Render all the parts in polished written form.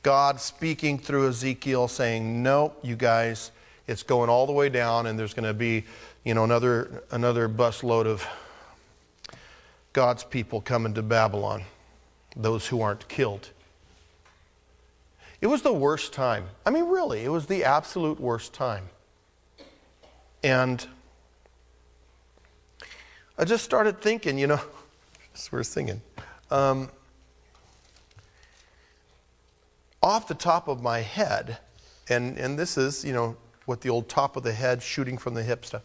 God speaking through Ezekiel saying, no, you guys, it's going all the way down, and there's going to be, another busload of God's people coming to Babylon, those who aren't killed. It was the worst time. I mean, really, it was the absolute worst time. And I just started thinking, as we're singing, off the top of my head, and this is, what the old top of the head, shooting from the hip stuff.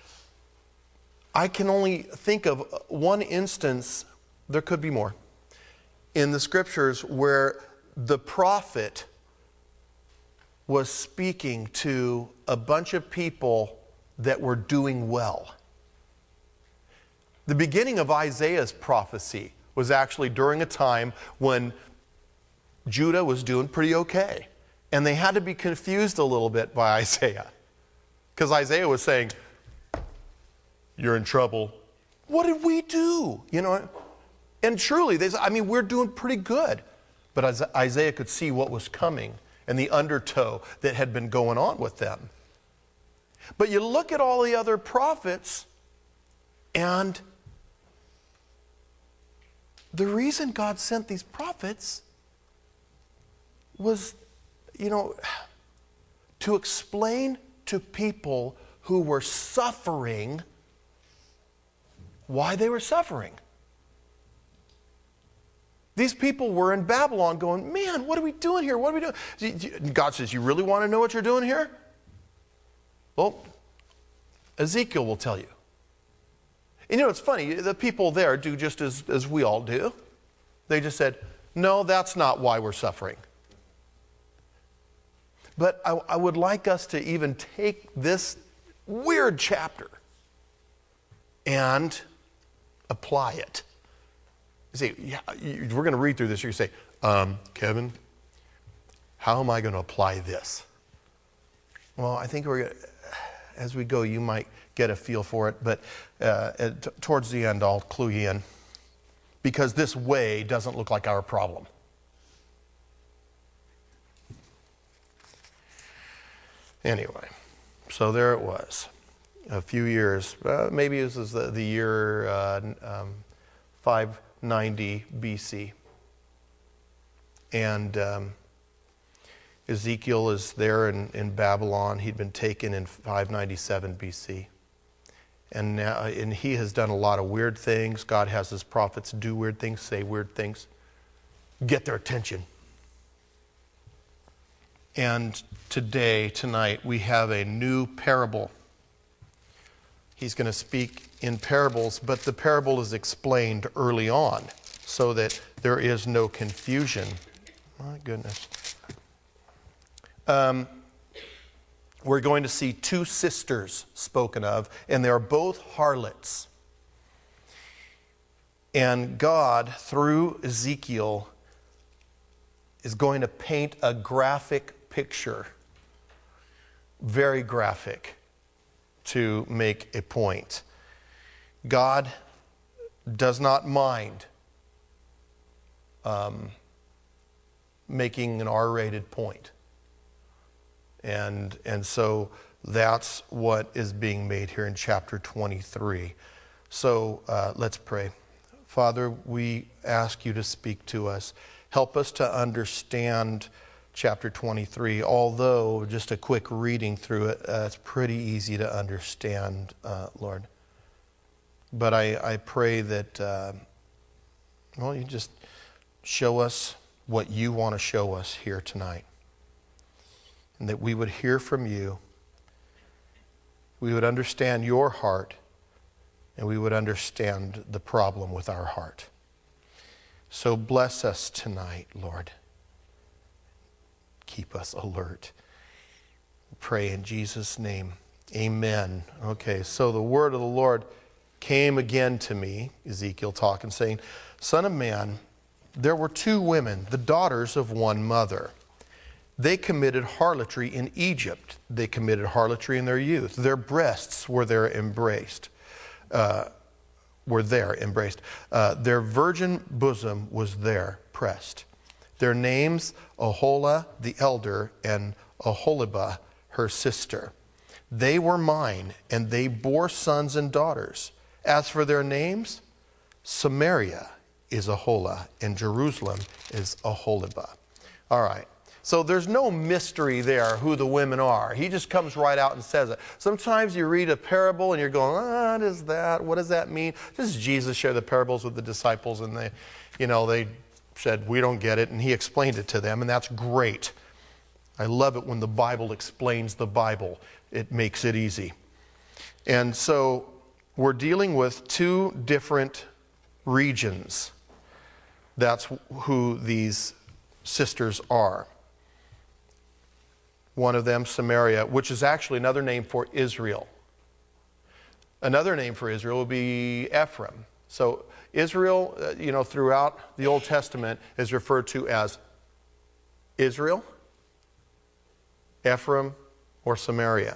I can only think of one instance, there could be more, in the scriptures where the prophet was speaking to a bunch of people that were doing well. The beginning of Isaiah's prophecy was actually during a time when Judah was doing pretty okay. And they had to be confused a little bit by Isaiah. Because Isaiah was saying, you're in trouble. What did we do? And truly, we're doing pretty good. But Isaiah could see what was coming and the undertow that had been going on with them. But you look at all the other prophets, and the reason God sent these prophets was, to explain to people who were suffering why they were suffering. These people were in Babylon going, man, what are we doing here? What are we doing? God says, you really want to know what you're doing here? Well, Ezekiel will tell you. And it's funny, the people there do just as we all do. They just said, no, that's not why we're suffering. But I would like us to even take this weird chapter and apply it. You say, yeah, we're going to read through this. You say, Kevin, how am I going to apply this? Well, I think as we go, you might get a feel for it. But towards the end, I'll clue you in. Because this way doesn't look like our problem. Anyway, so there it was. A few years, maybe this is the year 590 BC. And Ezekiel is there in Babylon. He'd been taken in 597 BC. And now, and he has done a lot of weird things. God has his prophets do weird things, say weird things, get their attention. And tonight, we have a new parable. He's going to speak in parables, but the parable is explained early on so that there is no confusion. My goodness. We're going to see two sisters spoken of, and they're both harlots. And God, through Ezekiel, is going to paint a graphic picture, very graphic, to make a point. God does not mind making an R-rated point. And so that's what is being made here in chapter 23. So let's pray. Father, we ask you to speak to us. Help us to understand chapter 23, although just a quick reading through it, it's pretty easy to understand, Lord. But I pray that, you just show us what you want to show us here tonight. And that we would hear from you, we would understand your heart, and we would understand the problem with our heart. So bless us tonight, Lord. Keep us alert. Pray in Jesus' name. Amen. Okay, so the word of the Lord came again to me, Ezekiel talking, saying, Son of man, there were two women, the daughters of one mother. They committed harlotry in Egypt. They committed harlotry in their youth. Their breasts were there embraced. Their virgin bosom was there pressed. Their names, Aholah the elder and Aholibah her sister. They were mine, and they bore sons and daughters. As for their names, Samaria is Aholah, and Jerusalem is Aholibah. All right. So there's no mystery there who the women are. He just comes right out and says it. Sometimes you read a parable and you're going, what is that? What does that mean? This is Jesus shared the parables with the disciples, and they said, we don't get it, and he explained it to them, and that's great. I love it when the Bible explains the Bible. It makes it easy. And so we're dealing with two different regions. That's who these sisters are. One of them, Samaria, which is actually another name for Israel. Another name for Israel would be Ephraim. So Israel, throughout the Old Testament is referred to as Israel, Ephraim, or Samaria.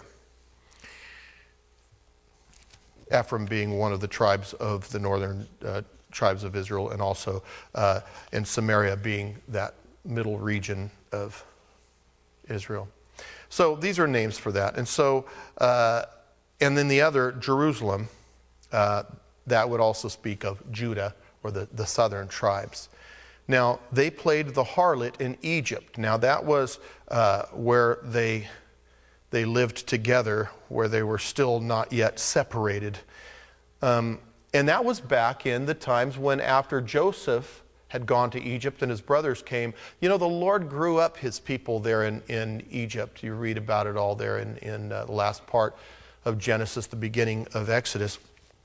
Ephraim being one of the tribes of the northern tribes of Israel, and also and Samaria being that middle region of Israel. So these are names for that. And so, and then the other, Jerusalem, that would also speak of Judah, or the southern tribes. Now, they played the harlot in Egypt. Now, that was where they lived together, where they were still not yet separated. And that was back in the times when, after Joseph had gone to Egypt and his brothers came, the Lord grew up his people there in Egypt. You read about it all there in the last part of Genesis, the beginning of Exodus.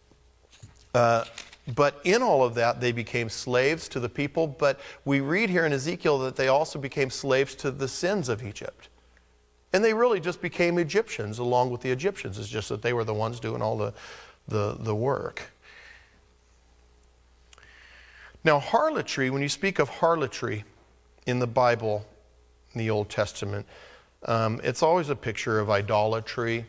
But in all of that, they became slaves to the people. But we read here in Ezekiel that they also became slaves to the sins of Egypt. And they really just became Egyptians along with the Egyptians. It's just that they were the ones doing all the work. Now, harlotry, when you speak of harlotry in the Bible, in the Old Testament, it's always a picture of idolatry.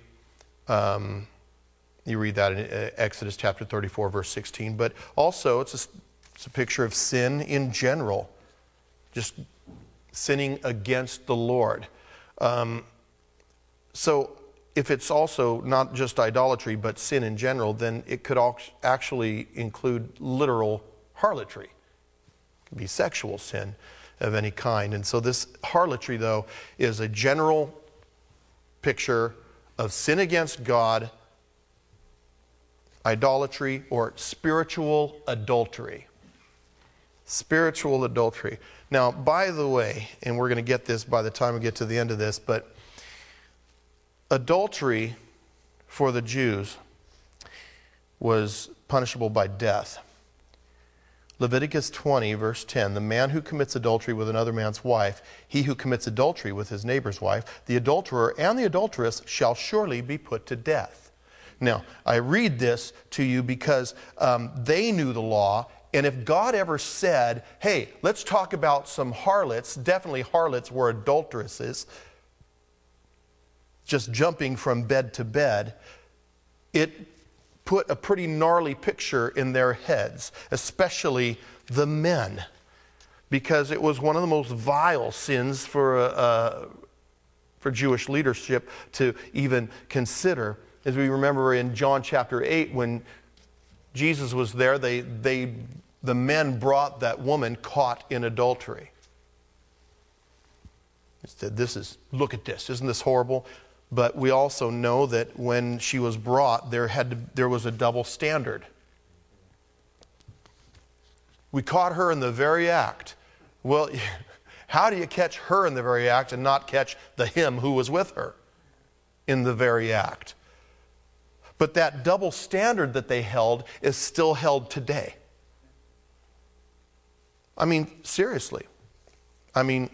You read that in Exodus chapter 34, verse 16. But also, it's a picture of sin in general, just sinning against the Lord. So if it's also not just idolatry, but sin in general, then it could actually include literal harlotry. It could be sexual sin of any kind. And so this harlotry, though, is a general picture of sin against God, idolatry, or spiritual adultery. Spiritual adultery. Now, by the way, and we're going to get this by the time we get to the end of this, but adultery for the Jews was punishable by death. Leviticus 20, verse 10, the man who commits adultery with another man's wife, he who commits adultery with his neighbor's wife, the adulterer and the adulteress shall surely be put to death. Now, I read this to you because they knew the law, and if God ever said, hey, let's talk about some harlots, definitely harlots were adulteresses, just jumping from bed to bed, it put a pretty gnarly picture in their heads, especially the men, because it was one of the most vile sins for Jewish leadership to even consider. As we remember in John chapter 8, when Jesus was there, the men brought that woman caught in adultery. He said, look at this, isn't this horrible? But we also know that when she was brought, there was a double standard. We caught her in the very act. Well, how do you catch her in the very act and not catch him who was with her in the very act? But that double standard that they held is still held today. I mean, seriously. I mean,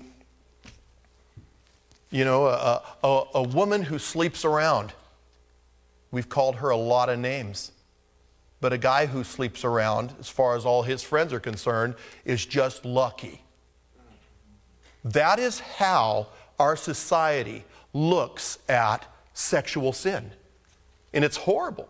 a woman who sleeps around, we've called her a lot of names. But a guy who sleeps around, as far as all his friends are concerned, is just lucky. That is how our society looks at sexual sin. And it's horrible.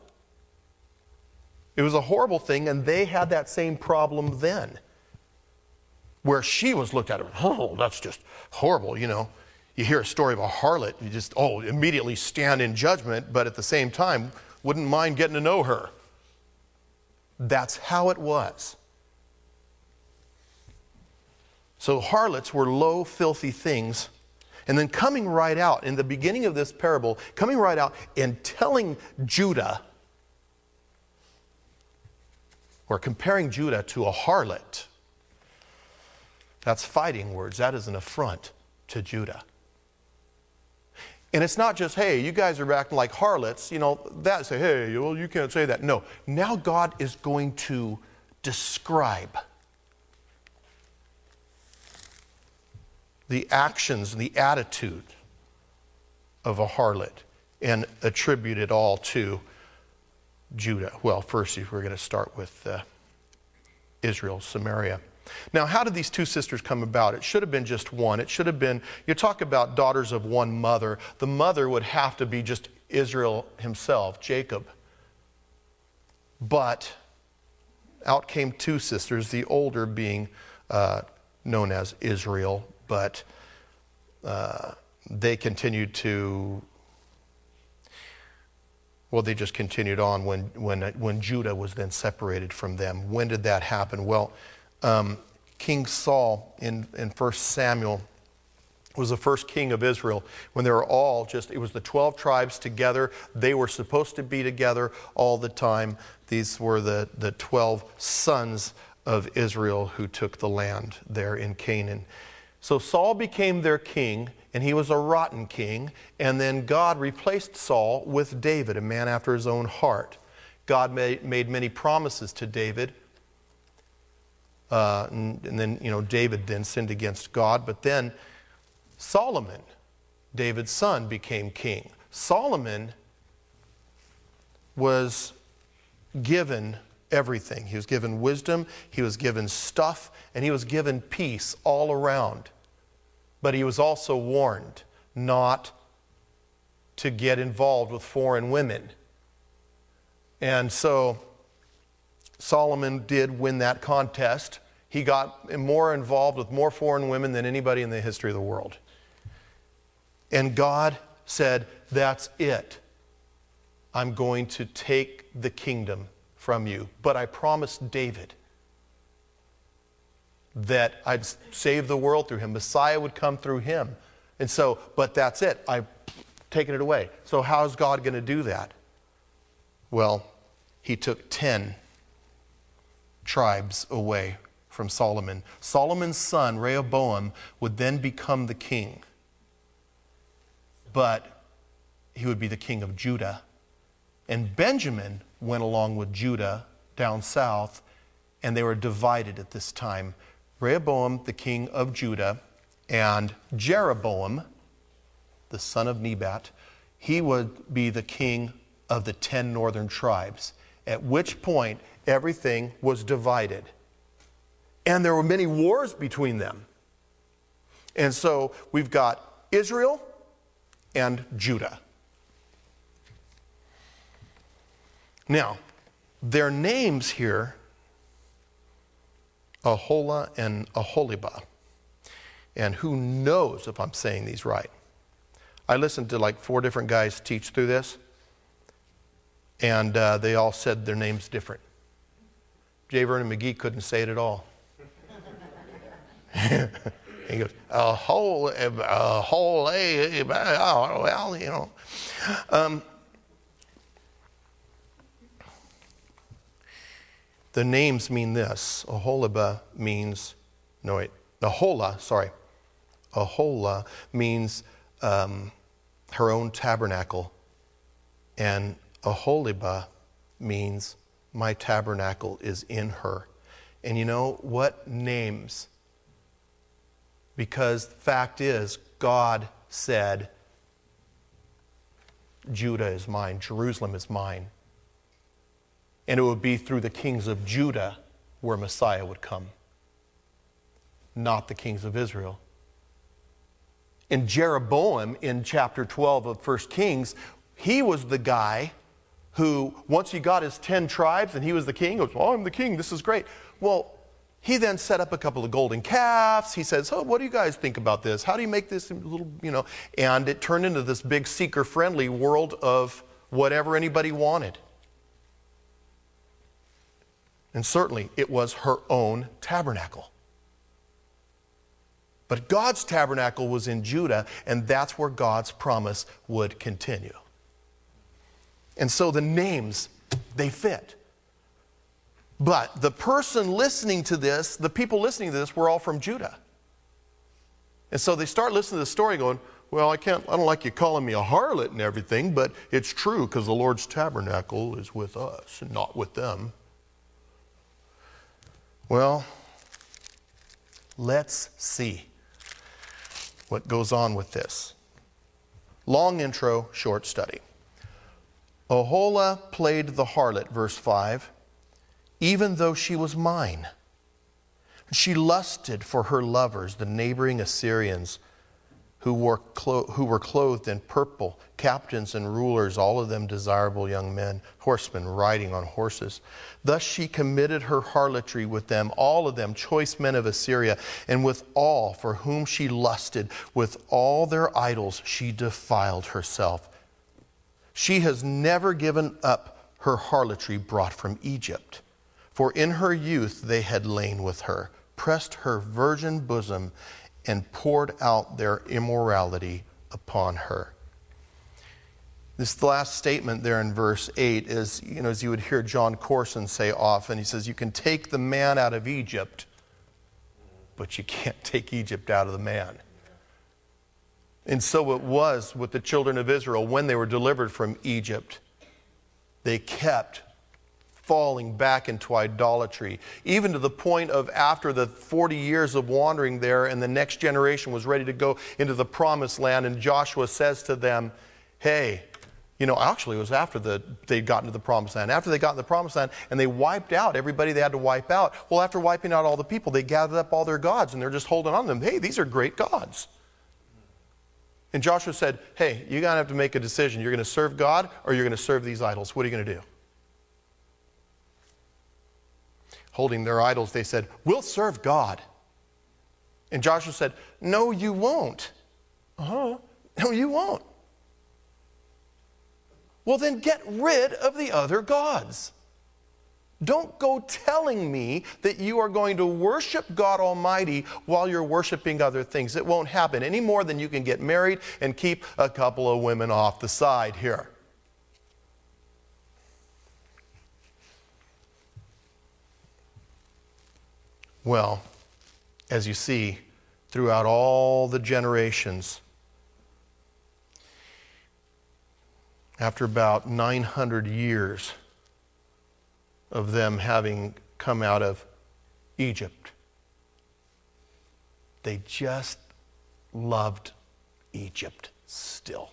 It was a horrible thing, and they had that same problem then. where she was looked at, oh, that's just horrible, you know. You hear a story of a harlot, you just, immediately stand in judgment, but at the same time, wouldn't mind getting to know her. That's how it was. So harlots were low, filthy things. And then coming right out, in the beginning of this parable, coming right out and telling Judah, or comparing Judah to a harlot, that's fighting words. That is an affront to Judah. And it's not just, hey, you guys are acting like harlots, you know, that say, hey, well, you can't say that. No, now God is going to describe the actions and the attitude of a harlot and attribute it all to Judah. Well, first we're going to start with Israel, Samaria. Now, how did these two sisters come about? It should have been just one. It should have been, you talk about daughters of one mother. The mother would have to be just Israel himself, Jacob. But out came two sisters, the older being known as Israel, but they continued to, well, they just continued on when Judah was then separated from them. When did that happen? Well, King Saul in 1 Samuel was the first king of Israel when they were all just, it was the 12 tribes together. They were supposed to be together all the time. These were the 12 sons of Israel who took the land there in Canaan. So Saul became their king, and he was a rotten king. And then God replaced Saul with David, a man after his own heart. God made many promises to David. And then, you know, David then sinned against God. But then Solomon, David's son, became king. Solomon was given everything. He was given wisdom, he was given stuff, and he was given peace all around. But he was also warned not to get involved with foreign women. And so Solomon did win that contest. He got more involved with more foreign women than anybody in the history of the world. And God said, that's it. I'm going to take the kingdom from you. But I promised David that I'd save the world through him. Messiah would come through him. And so, but that's it. I've taken it away. So how's God going to do that? Well, he took 10 tribes away from Solomon. Solomon's son, Rehoboam, would then become the king. But he would be the king of Judah. And Benjamin went along with Judah down south, and they were divided at this time. Rehoboam, the king of Judah, and Jeroboam, the son of Nebat, he would be the king of the 10 northern tribes, at which point everything was divided. And there were many wars between them. And so we've got Israel and Judah. Now, their names here, Aholah and Aholibah. And who knows if I'm saying these right? I listened to like 4 different guys teach through this, and they all said their names different. J. Vernon McGee couldn't say it at all. He goes, well, you know. The names mean this. Aholibah means, Aholah means her own tabernacle. And Aholibah means my tabernacle is in her. And you know what? Names. Because the fact is, God said, Judah is mine, Jerusalem is mine. And it would be through the kings of Judah where Messiah would come, not the kings of Israel. And Jeroboam, in chapter 12 of 1 Kings, he was the guy who, once he got his 10 tribes and he was the king, goes, oh, I'm the king, this is great. Well, he then set up a couple of golden calves. He says, oh, what do you guys think about this? How do you make this little, and it turned into this big seeker-friendly world of whatever anybody wanted. And certainly it was her own tabernacle. But God's tabernacle was in Judah, and that's where God's promise would continue. And so the names, they fit. But the person listening to this, the people listening to this, were all from Judah. And so they start listening to the story going, well, I don't like you calling me a harlot and everything, but it's true because the Lord's tabernacle is with us and not with them. Well, let's see what goes on with this. Long intro, short study. Oholah played the harlot, verse 5, even though she was mine. She lusted for her lovers, the neighboring Assyrians, who were clothed in purple, captains and rulers, all of them desirable young men, horsemen riding on horses. Thus she committed her harlotry with them, all of them choice men of Assyria, and with all for whom she lusted, with all their idols she defiled herself. She has never given up her harlotry brought from Egypt, for in her youth they had lain with her, pressed her virgin bosom, and poured out their immorality upon her. This last statement there in verse 8 is, as you would hear John Corson say often, he says, you can take the man out of Egypt, but you can't take Egypt out of the man. And so it was with the children of Israel when they were delivered from Egypt. They kept falling back into idolatry, even to the point of after the 40 years of wandering there and the next generation was ready to go into the promised land, and Joshua says to them, hey, actually it was after they'd gotten to the promised land. After they got to the promised land and they wiped out everybody they had to wipe out. Well, after wiping out all the people, they gathered up all their gods and they're just holding on to them. Hey, these are great gods. And Joshua said, hey, you're going to have to make a decision. You're going to serve God or you're going to serve these idols. What are you going to do? Holding their idols, they said, we'll serve God. And Joshua said, no, you won't. No, you won't. Well, then get rid of the other gods. Don't go telling me that you are going to worship God Almighty while you're worshiping other things. It won't happen any more than you can get married and keep a couple of women off the side here. Well, as you see, throughout all the generations, after about 900 years of them having come out of Egypt, they just loved Egypt still.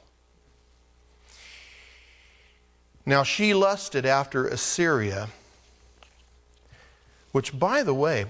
Now she lusted after Assyria, which, by the way,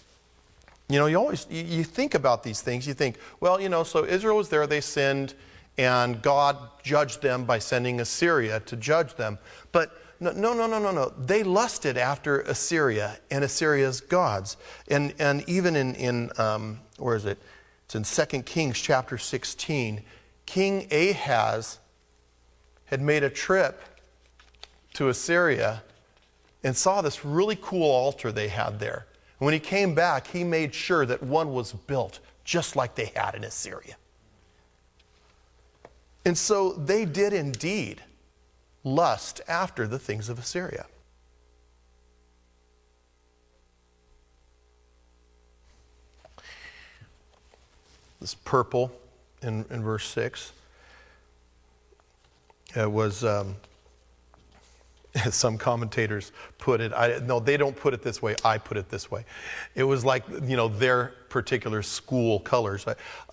you think about these things. You think, well, so Israel was there, they sinned, and God judged them by sending Assyria to judge them. But no. They lusted after Assyria and Assyria's gods. And even in where is it? It's in 2 Kings chapter 16. King Ahaz had made a trip to Assyria and saw this really cool altar they had there. And when he came back, he made sure that one was built just like they had in Assyria. And so they did indeed lust after the things of Assyria. This purple in verse 6 was, as some commentators put it, no, they don't put it this way, I put it this way. It was like, their particular school colors.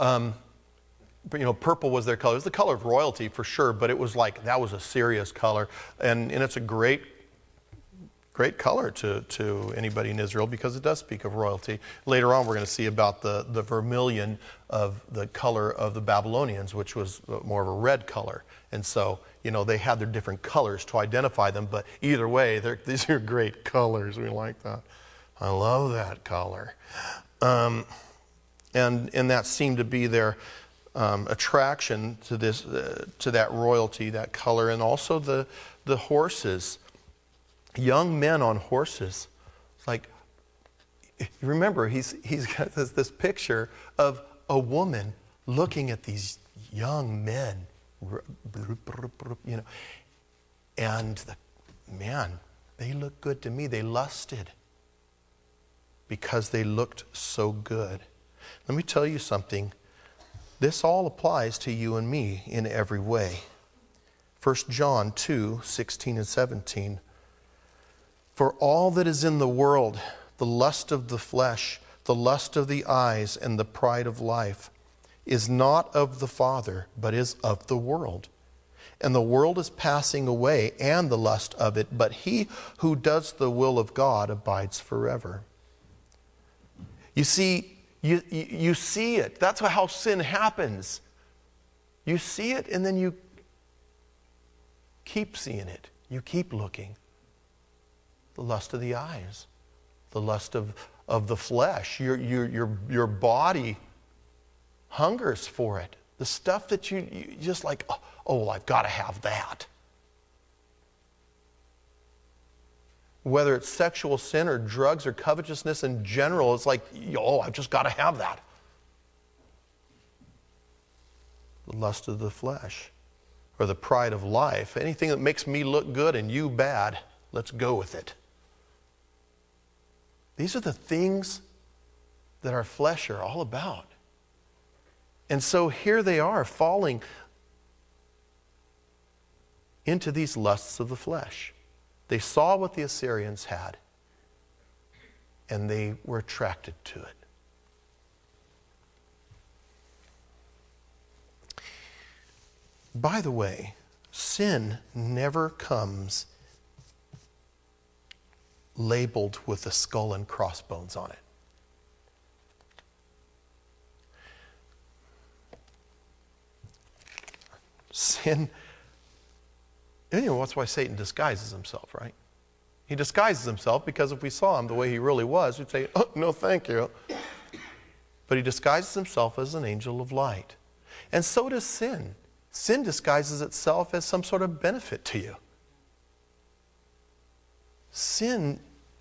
But, purple was their color. It was the color of royalty for sure, but it was like, that was a serious color. And it's a great color to anybody in Israel because it does speak of royalty. Later on, we're going to see about the vermilion of the color of the Babylonians, which was more of a red color. And so, they had their different colors to identify them, but either way, these are great colors. We like that. I love that color. And that seemed to be their attraction to this, to that royalty, that color, and also the horses, young men on horses. It's like, remember, he's got this picture of a woman looking at these young men, you know, and man, they look good to me. They lusted because they looked so good. Let me tell you something. This all applies to you and me in every way. 1 John 2, 16 and 17. For all that is in the world, the lust of the flesh, the lust of the eyes, and the pride of life, is not of the Father, but is of the world. And the world is passing away, and the lust of it, but he who does the will of God abides forever. You see, you see it. That's how sin happens. You see it, and then you keep seeing it. You keep looking. The lust of the eyes, the lust of the flesh. Your body hungers for it. The stuff that you just like, oh, well, I've got to have that. Whether it's sexual sin or drugs or covetousness in general, it's like, oh, I've just got to have that. The lust of the flesh or the pride of life. Anything that makes me look good and you bad, let's go with it. These are the things that our flesh are all about. And so here they are falling into these lusts of the flesh. They saw what the Assyrians had, and they were attracted to it. By the way, sin never comes labeled with a skull and crossbones on it. Sin, and you know, that's why Satan disguises himself, right? He disguises himself because if we saw him the way he really was, we'd say, oh, no, thank you. But he disguises himself as an angel of light. And so does sin. Sin disguises itself as some sort of benefit to you. Sin,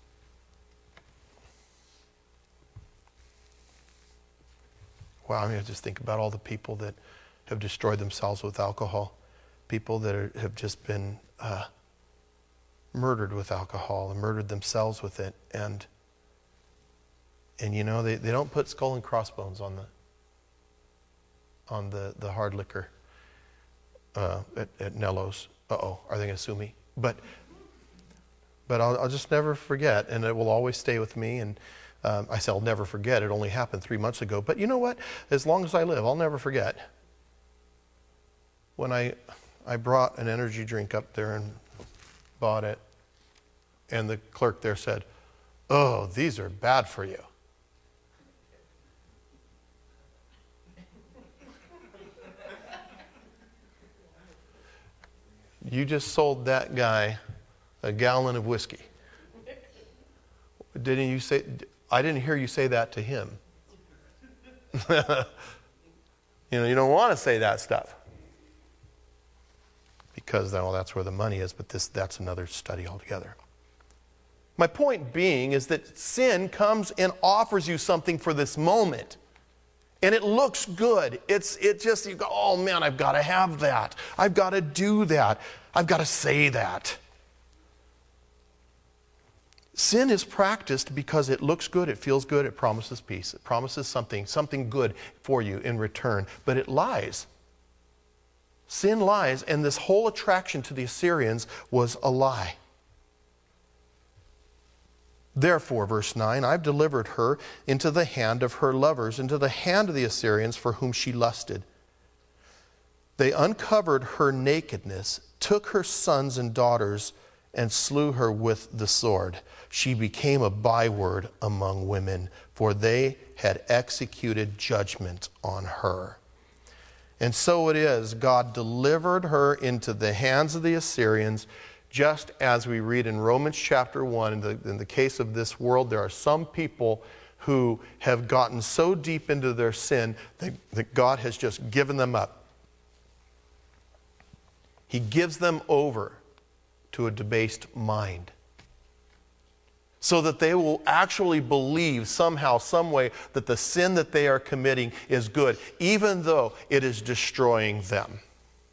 wow, I mean, just think about all the people that have destroyed themselves with alcohol. People that have just been murdered with alcohol and murdered themselves with it. And you know, they don't put skull and crossbones on the hard liquor at Nello's. Uh-oh, are they going to sue me? But I'll just never forget, and it will always stay with me. And I say I'll never forget. It only happened 3 months ago. But you know what? As long as I live, I'll never forget. When I brought an energy drink up there and bought it, and the clerk there said, oh, these are bad for you. You just sold that guy a gallon of whiskey. Didn't you say? I didn't hear you say that to him. You know, you don't want to say that stuff. Because, well, that's where the money is, but that's another study altogether. My point being is that sin comes and offers you something for this moment. And it looks good. It just, you go, oh man, I've got to have that. I've got to do that. I've got to say that. Sin is practiced because it looks good, it feels good, it promises peace. It promises something good for you in return. But it lies. Sin lies, and this whole attraction to the Assyrians was a lie. Therefore, verse 9, I've delivered her into the hand of her lovers, into the hand of the Assyrians for whom she lusted. They uncovered her nakedness, took her sons and daughters, and slew her with the sword. She became a byword among women, for they had executed judgment on her. And so it is, God delivered her into the hands of the Assyrians, just as we read in Romans chapter 1, in the case of this world, there are some people who have gotten so deep into their sin that God has just given them up. He gives them over to a debased mind, so that they will actually believe somehow, some way, that the sin that they are committing is good, even though it is destroying them.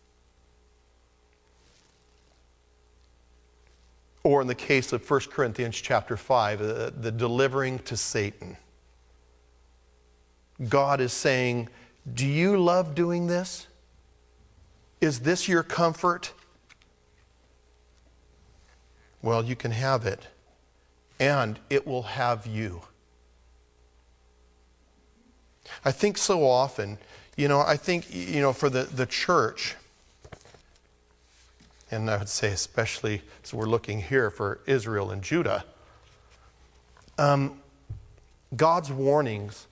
Or in the case of 1 Corinthians chapter 5, the delivering to Satan. God is saying, do you love doing this? Is this your comfort? Well, you can have it, and it will have you. I think so often, for the church, and I would say especially, so we're looking here for Israel and Judah, God's warnings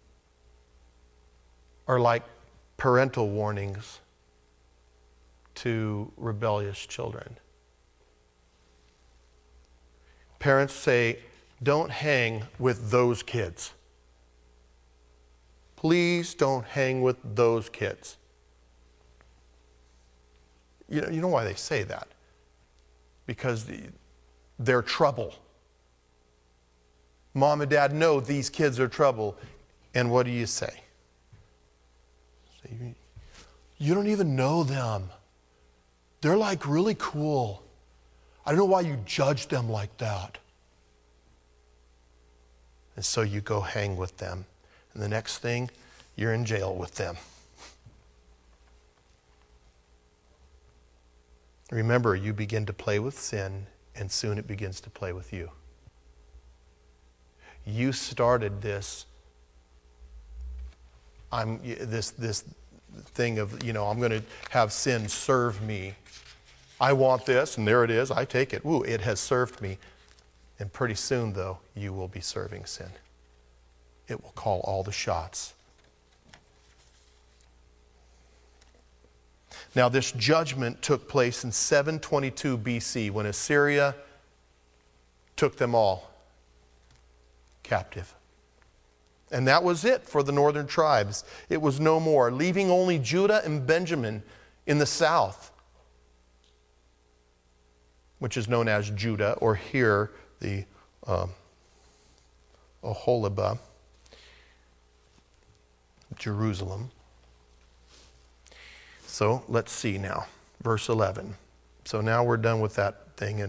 are like parental warnings to rebellious children. Parents say, don't hang with those kids. Please don't hang with those kids. You know why they say that? Because they're trouble. Mom and dad know these kids are trouble. And what do you say? You don't even know them. They're like really cool. I don't know why you judge them like that. And so you go hang with them. And the next thing, you're in jail with them. Remember, you begin to play with sin, and soon it begins to play with you. You started this. This thing of, I'm going to have sin serve me. I want this, and there it is. I take it. Ooh, it has served me. And pretty soon, though, you will be serving sin. It will call all the shots. Now, this judgment took place in 722 BC when Assyria took them all captive. And that was it for the northern tribes. It was no more, leaving only Judah and Benjamin in the south, which is known as Judah, or here the Oholibah, Jerusalem. So let's see now, verse 11. So now we're done with that thing,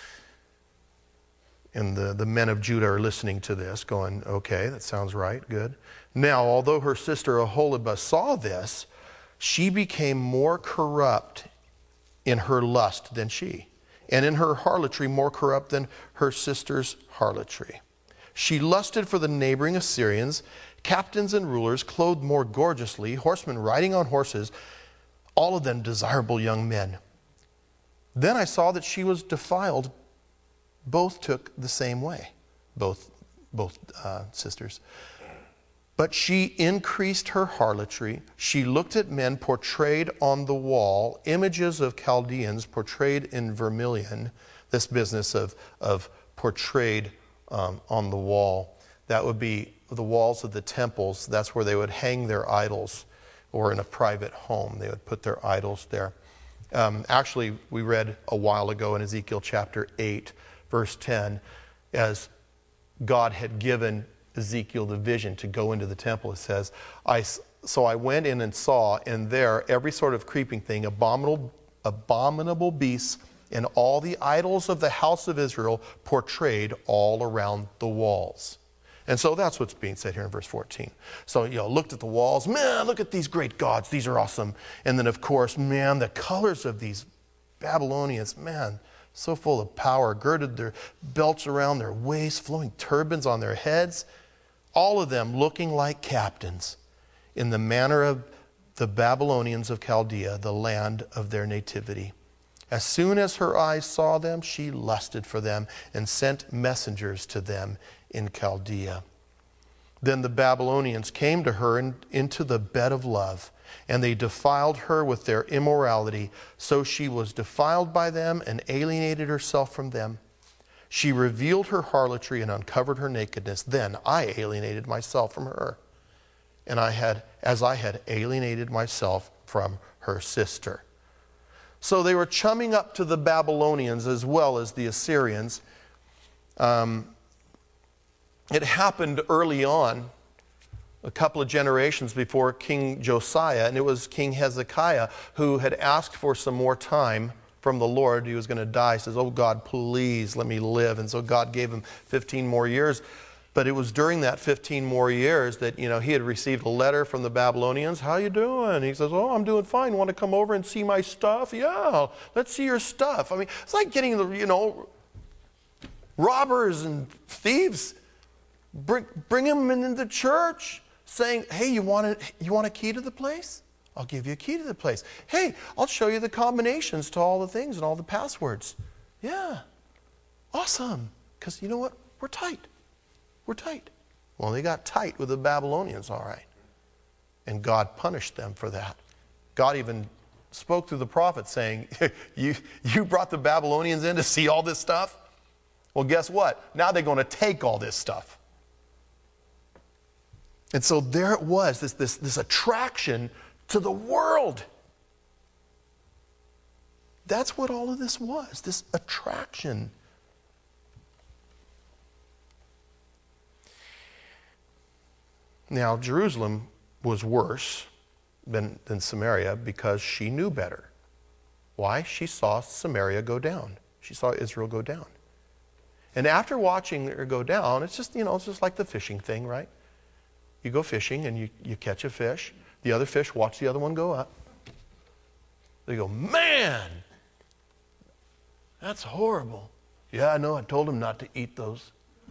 and the men of Judah are listening to this, going, okay, that sounds right, good. Now, although her sister Oholibah saw this, she became more corrupt in her lust than she, and in her harlotry more corrupt than her sister's harlotry. She lusted for the neighboring Assyrians, captains and rulers, clothed more gorgeously, horsemen riding on horses, all of them desirable young men. Then I saw that she was defiled. Both took the same way, both sisters. But she increased her harlotry. She looked at men portrayed on the wall, images of Chaldeans portrayed in vermilion. This business of portrayed on the wall, that would be the walls of the temples. That's where they would hang their idols, or in a private home they would put their idols there. Actually, we read a while ago in Ezekiel chapter 8, verse 10, as God had given Ezekiel the vision to go into the temple. It says, So I went in and saw, and there every sort of creeping thing, abominable beasts, and all the idols of the house of Israel portrayed all around the walls. And so that's what's being said here in verse 14. So, looked at the walls. Man, look at these great gods. These are awesome. And then, of course, man, the colors of these Babylonians, man, so full of power, girded their belts around their waists, flowing turbans on their heads, all of them looking like captains in the manner of the Babylonians of Chaldea, the land of their nativity. As soon as her eyes saw them, she lusted for them and sent messengers to them in Chaldea. Then the Babylonians came to her into the bed of love, and they defiled her with their immorality. So she was defiled by them and alienated herself from them. She revealed her harlotry and uncovered her nakedness. Then I alienated myself from her, and as I had alienated myself from her sister. So they were chumming up to the Babylonians as well as the Assyrians. It happened early on, a couple of generations before King Josiah, and it was King Hezekiah who had asked for some more time from the Lord. He was going to die. He says, "Oh God, please let me live." And so God gave him 15 more years. But it was during that 15 more years that, he had received a letter from the Babylonians. "How you doing?" He says, "Oh, I'm doing fine. Want to come over and see my stuff?" "Yeah, let's see your stuff." I mean, it's like getting the, robbers and thieves, bring them into the church saying, "Hey, you want a key to the place? I'll give you a key to the place. Hey, I'll show you the combinations to all the things and all the passwords." "Yeah, awesome. Because you know what? We're tight. We're tight." Well, they got tight with the Babylonians, all right. And God punished them for that. God even spoke through the prophet saying, you brought the Babylonians in to see all this stuff? Well, guess what? Now they're going to take all this stuff. And so there it was, this attraction to the world. That's what all of this was, this attraction. Now, Jerusalem was worse than Samaria because she knew better. Why? She saw Samaria go down. She saw Israel go down. And after watching her go down, it's just like the fishing thing, right? You go fishing and you catch a fish. The other fish watch the other one go up. They go, "Man, that's horrible." "Yeah, I know. I told him not to eat those."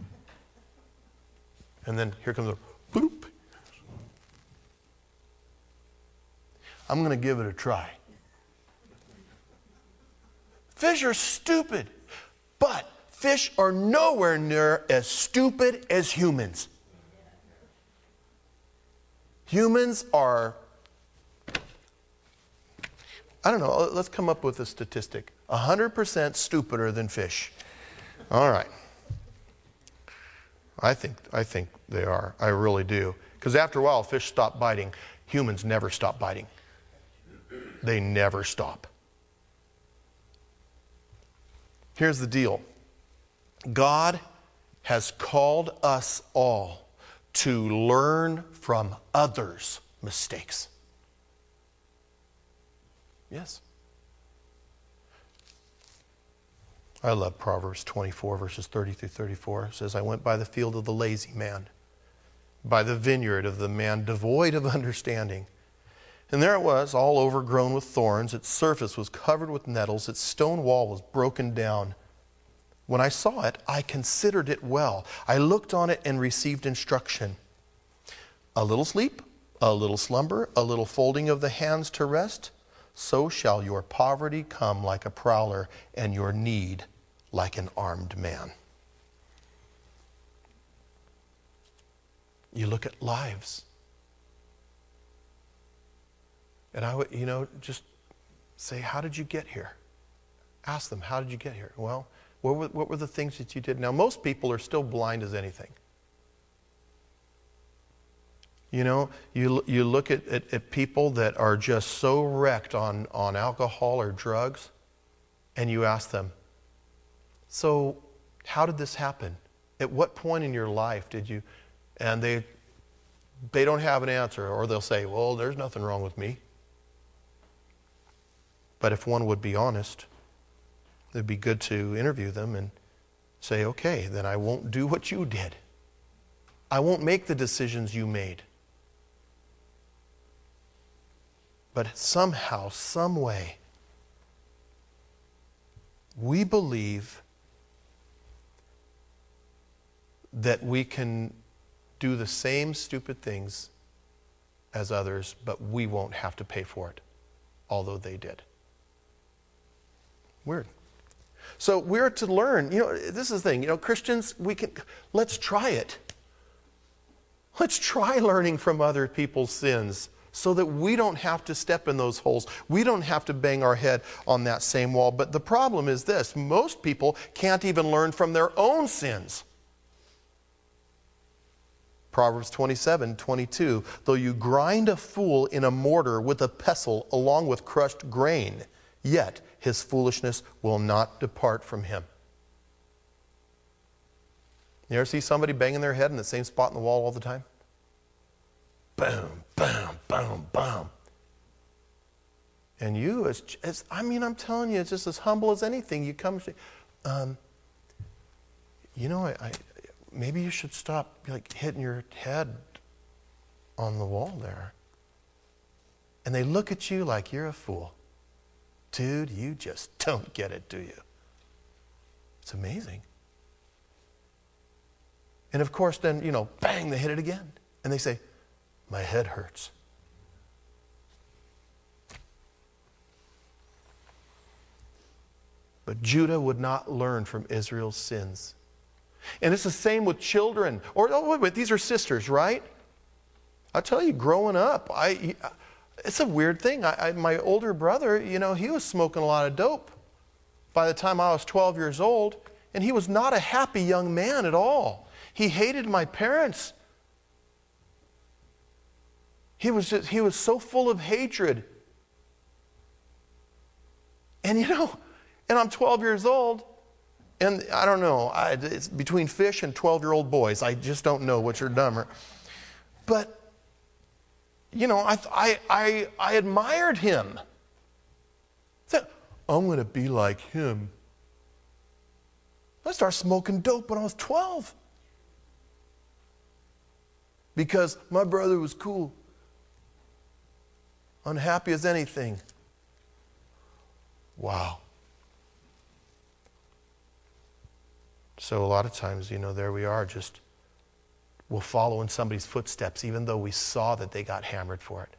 And then here comes a bloop. "I'm going to give it a try." Fish are stupid, but fish are nowhere near as stupid as humans. Humans are, I don't know, let's come up with a statistic. 100% stupider than fish. All right. I think they are. I really do. Because after a while, fish stop biting. Humans never stop biting. They never stop. Here's the deal. God has called us all to learn from others' mistakes. Yes. I love Proverbs 24, verses 30 through 34. It says, "I went by the field of the lazy man, by the vineyard of the man devoid of understanding. And there it was, all overgrown with thorns. Its surface was covered with nettles. Its stone wall was broken down. When I saw it, I considered it well. I looked on it and received instruction. A little sleep, a little slumber, a little folding of the hands to rest. So shall your poverty come like a prowler, and your need like an armed man." You look at lives. And I would, just say, "How did you get here?" Ask them, "How did you get here?" "Well, what were the things that you did?" Now, most people are still blind as anything. You look at people that are just so wrecked on alcohol or drugs, and you ask them, "So, how did this happen? At what point in your life did you..." And they don't have an answer, or they'll say, "Well, there's nothing wrong with me." But if one would be honest, it'd be good to interview them and say, "Okay, then I won't do what you did. I won't make the decisions you made." But somehow, some way, we believe that we can do the same stupid things as others, but we won't have to pay for it, although they did. Weird. So we're to learn. This is the thing. Christians, let's try it. Let's try learning from other people's sins so that we don't have to step in those holes. We don't have to bang our head on that same wall. But the problem is this: most people can't even learn from their own sins. Proverbs 27:22, though you grind a fool in a mortar with a pestle along with crushed grain, yet his foolishness will not depart from him. You ever see somebody banging their head in the same spot in the wall all the time? Boom, boom, boom, boom. And you, I'm telling you, it's just as humble as anything. You come and say, maybe you should stop hitting your head on the wall there. And they look at you like you're a fool. Dude, you just don't get it, do you? It's amazing. And of course then, bang, they hit it again. And they say, my head hurts. But Judah would not learn from Israel's sins. And it's the same with children. Wait, these are sisters, right? I'll tell you, growing up, it's a weird thing. My older brother, he was smoking a lot of dope by the time I was 12 years old, and he was not a happy young man at all. He hated my parents. He was so full of hatred. And and I'm 12 years old, and I don't know, it's between fish and 12-year-old boys. I just don't know which are dumber. But, I admired him. I said, I'm going to be like him. I started smoking dope when I was 12. Because my brother was cool. Unhappy as anything. Wow. So a lot of times, there we are, we'll follow in somebody's footsteps, even though we saw that they got hammered for it.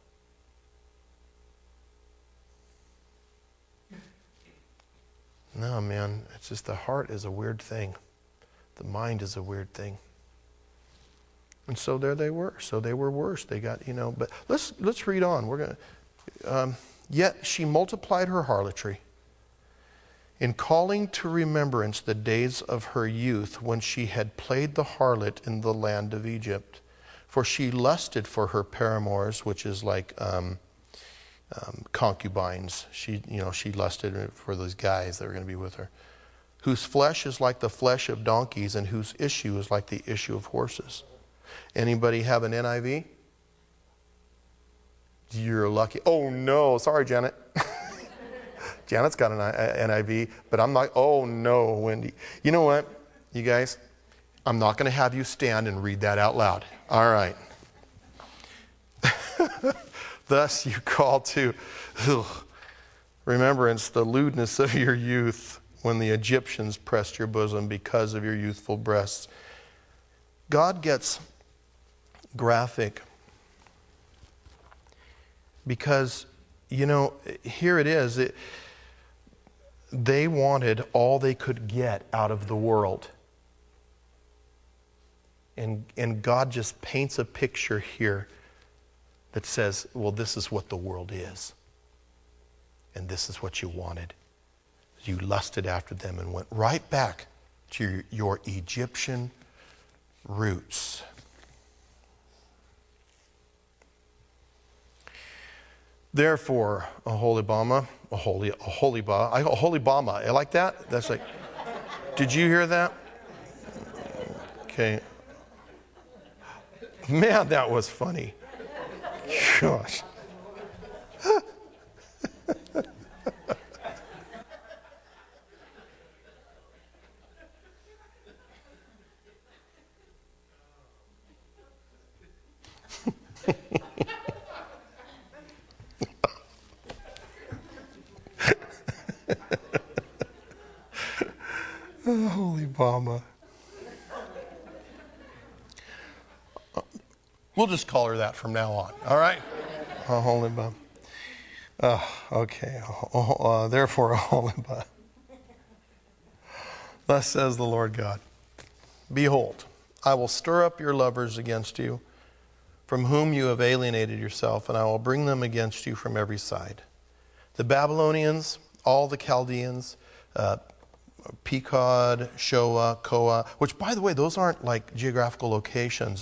No, man, it's just the heart is a weird thing. The mind is a weird thing. And so there they were. So they were worse. They got, but let's read on. We're going to, yet she multiplied her harlotry, in calling to remembrance the days of her youth, when she had played the harlot in the land of Egypt. For she lusted for her paramours, which is like concubines. She lusted for those guys that were going to be with her, whose flesh is like the flesh of donkeys, and whose issue is like the issue of horses. Anybody have an NIV? You're lucky. Oh no, sorry, Janet. Janet's got an NIV, but I'm not. Oh no, Wendy. You know what, you guys? I'm not going to have you stand and read that out loud. All right. Thus you call to remembrance the lewdness of your youth, when the Egyptians pressed your bosom because of your youthful breasts. God gets graphic because, here it is. They wanted all they could get out of the world. And God just paints a picture here that says, well, this is what the world is. And this is what you wanted. You lusted after them and went right back to your Egyptian roots. Therefore, Aholibama, I like that. That's like, did you hear that? Okay. Man, that was funny. Gosh. Holy Bama. We'll just call her that from now on, all right? Holy Bama. Okay. Therefore, Holy Bama. Thus says the Lord God, behold, I will stir up your lovers against you, from whom you have alienated yourself, and I will bring them against you from every side. The Babylonians, all the Chaldeans, Pekod, Shoa, Koa, which, by the way, those aren't like geographical locations.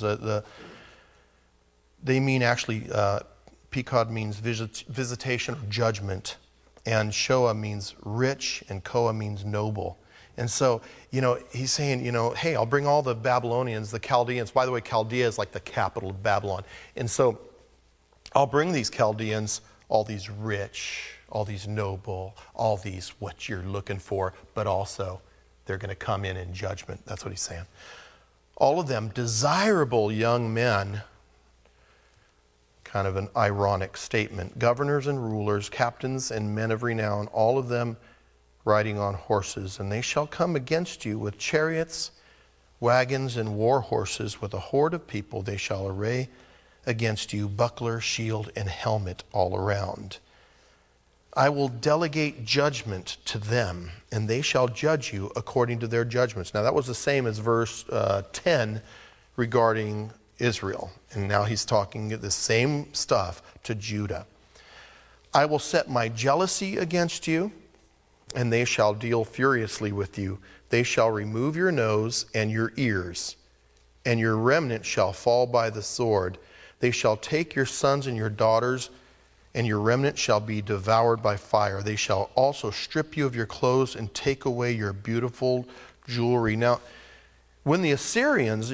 They mean actually, Pekod means visitation or judgment, and Shoa means rich, and Koa means noble. And so, he's saying, hey, I'll bring all the Babylonians, the Chaldeans. By the way, Chaldea is like the capital of Babylon. And so I'll bring these Chaldeans, all these rich, all these noble, all these what you're looking for, but also they're going to come in judgment. That's what he's saying. All of them desirable young men, kind of an ironic statement, governors and rulers, captains and men of renown, all of them riding on horses, and they shall come against you with chariots, wagons, and war horses, with a horde of people. They shall array against you buckler, shield, and helmet all around. I will delegate judgment to them, and they shall judge you according to their judgments. Now that was the same as verse 10 regarding Israel, and now he's talking the same stuff to Judah. I will set my jealousy against you, and they shall deal furiously with you. They shall remove your nose and your ears, and your remnant shall fall by the sword. They shall take your sons and your daughters, and your remnant shall be devoured by fire. They shall also strip you of your clothes and take away your beautiful jewelry. Now, when the Assyrians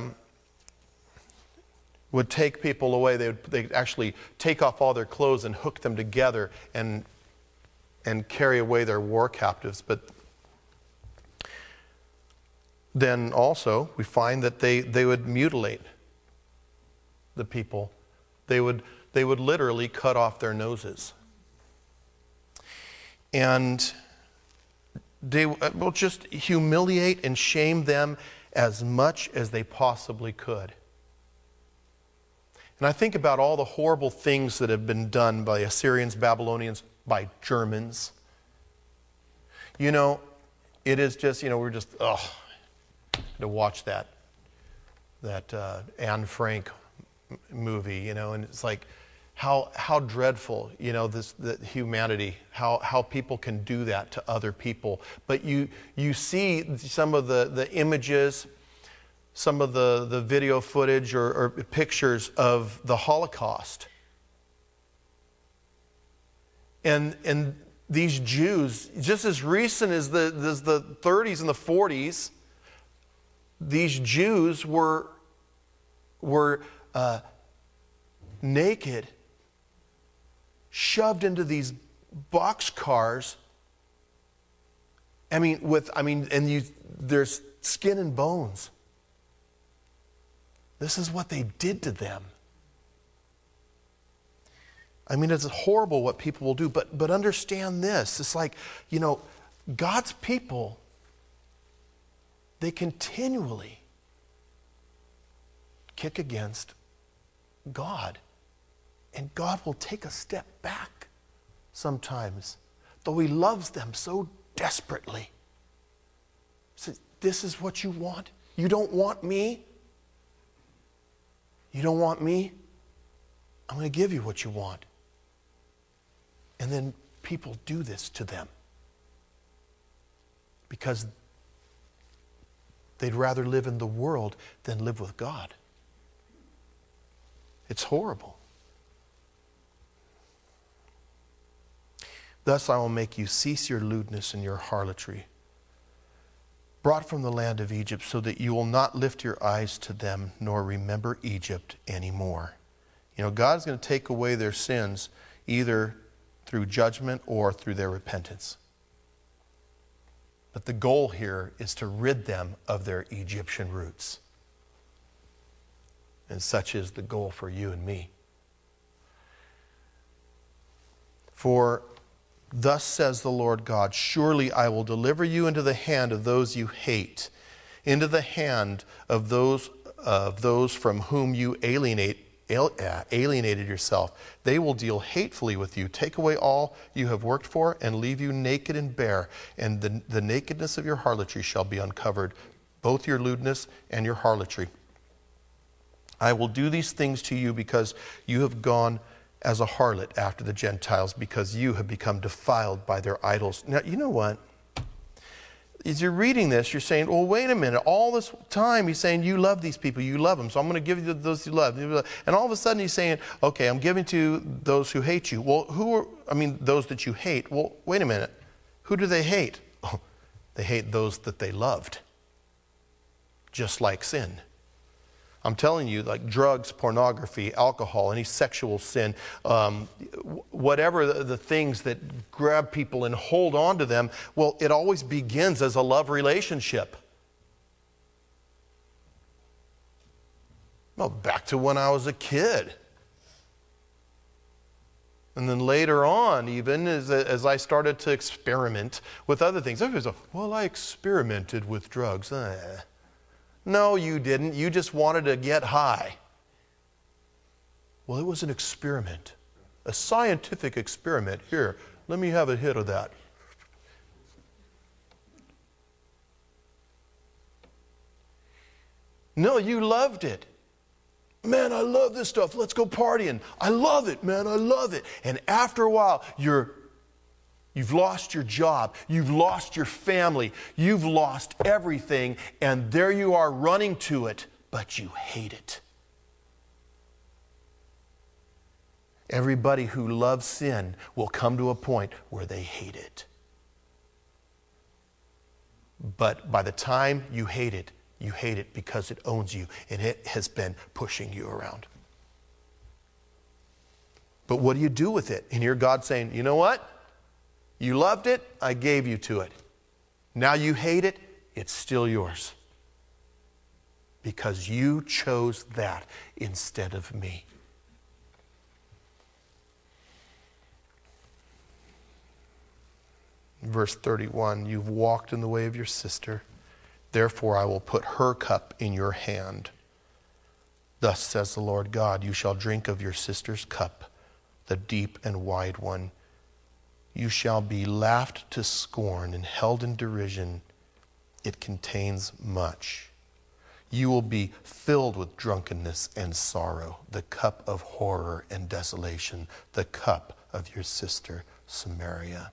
would take people away, they'd actually take off all their clothes and hook them together and carry away their war captives. But then also we find that they would mutilate the people. They would literally cut off their noses. And they will just humiliate and shame them as much as they possibly could. And I think about all the horrible things that have been done by Assyrians, Babylonians, by Germans. It is just, we're just, to watch that Anne Frank movie, and it's like how dreadful, the humanity, how people can do that to other people. But you see some of the images, some of the video footage or pictures of the Holocaust. And these Jews, just as recent as the 30s and the 40s, these Jews were naked, shoved into these boxcars. There's skin and bones. This is what they did to them. It's horrible what people will do, but understand this. It's like, God's people, they continually kick against God. And God will take a step back sometimes, though He loves them so desperately. He says, this is what you want? You don't want me? You don't want me? I'm going to give you what you want. And then people do this to them because they'd rather live in the world than live with God. It's horrible. Thus I will make you cease your lewdness and your harlotry, brought from the land of Egypt, so that you will not lift your eyes to them nor remember Egypt anymore. God's going to take away their sins either through judgment or through their repentance. But the goal here is to rid them of their Egyptian roots. And such is the goal for you and me. For thus says the Lord God, surely I will deliver you into the hand of those you hate, into the hand of those from whom you alienated yourself. They will deal hatefully with you, take away all you have worked for, and leave you naked and bare. And the nakedness of your harlotry shall be uncovered, both your lewdness and your harlotry. I will do these things to you because you have gone as a harlot after the Gentiles, because you have become defiled by their idols. Now, you know what? As you're reading this, you're saying, well, wait a minute. All this time he's saying, you love these people, you love them, so I'm going to give you those you love. And all of a sudden he's saying, okay, I'm giving to those who hate you. Well, those that you hate. Well, wait a minute. Who do they hate? Oh, they hate those that they loved. Just like sin. I'm telling you, like drugs, pornography, alcohol, any sexual sin, whatever the things that grab people and hold on to them, well, it always begins as a love relationship. Well, back to when I was a kid. And then later on, even as I started to experiment with other things, everybody's like, well, I experimented with drugs. No, you didn't. You just wanted to get high. Well, it was an experiment, a scientific experiment. Here, let me have a hit of that. No, you loved it. Man, I love this stuff. Let's go partying. I love it, man. I love it. And after a while, you've lost your job. You've lost your family. You've lost everything. And there you are running to it, but you hate it. Everybody who loves sin will come to a point where they hate it. But by the time you hate it because it owns you and it has been pushing you around. But what do you do with it? And here God's saying, you know what? You loved it, I gave you to it. Now you hate it, it's still yours. Because you chose that instead of me. Verse 31, you've walked in the way of your sister. Therefore I will put her cup in your hand. Thus says the Lord God, you shall drink of your sister's cup, the deep and wide one. You shall be laughed to scorn and held in derision. It contains much. You will be filled with drunkenness and sorrow, the cup of horror and desolation, the cup of your sister Samaria.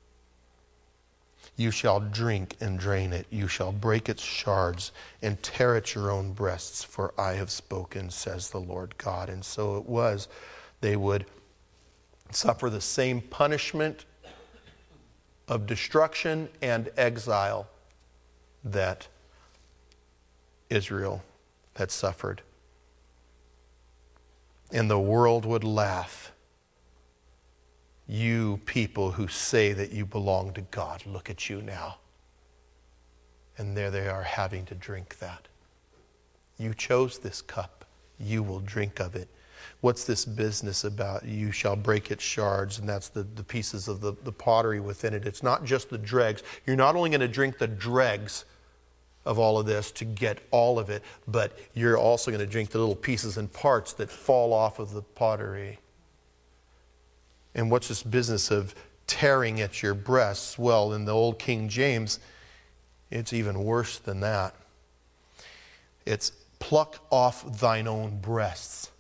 You shall drink and drain it. You shall break its shards and tear at your own breasts, for I have spoken, says the Lord God. And so it was, they would suffer the same punishment of destruction and exile that Israel had suffered. And the world would laugh. You people who say that you belong to God, look at you now. And there they are having to drink that. You chose this cup. You will drink of it. What's this business about? You shall break its shards, and that's the pieces of the pottery within it. It's not just the dregs. You're not only going to drink the dregs of all of this to get all of it, but you're also going to drink the little pieces and parts that fall off of the pottery. And what's this business of tearing at your breasts? Well, in the old King James, it's even worse than that. It's pluck off thine own breasts.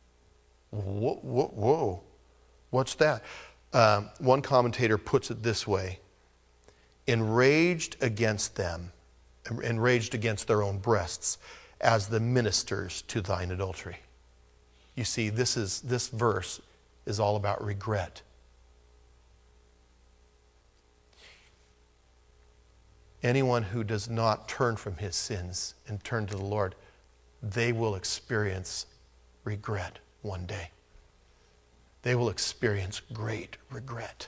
Whoa. What's that? One commentator puts it this way. Enraged against them, enraged against their own breasts, as the ministers to thine adultery. You see, this verse is all about regret. Anyone who does not turn from his sins and turn to the Lord, they will experience regret one day. They will experience great regret.